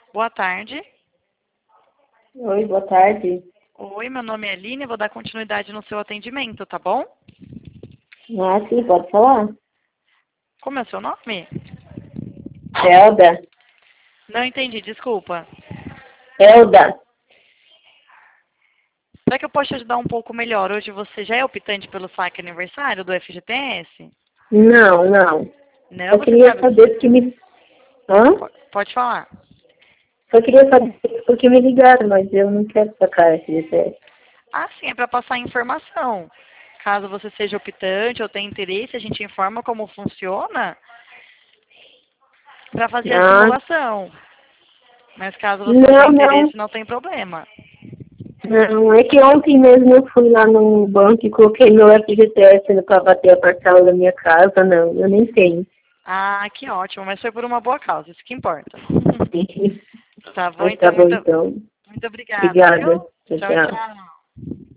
Boa tarde. Oi, boa tarde. Oi, meu nome é Aline, vou dar continuidade no seu atendimento, tá bom? Ah, sim, pode falar. Como é o seu nome? Elda. Não entendi, desculpa. Elda. Será que eu posso te ajudar um pouco melhor? Hoje você já é optante pelo saque aniversário do FGTS? Não, não. Não, Só você queria sabe... saber porque me... Hã? Pode falar. Só queria saber porque me ligaram, mas eu não quero sacar esse FGTS. Ah, sim, é para passar informação. Caso você seja optante ou tenha interesse, a gente informa como funciona para fazer a Ah, simulação. Mas caso você não tenha não, não. interesse, não tem problema. Não, é que ontem mesmo eu fui lá no banco e coloquei meu FGTS para bater a parcela da minha casa. Não, eu nem tenho. Ah, que ótimo, mas foi por uma boa causa, isso que importa. Tá bom, Mas então tá bom, então. muito obrigada, viu? Obrigada. Tchau, Tchau, tchau. tchau.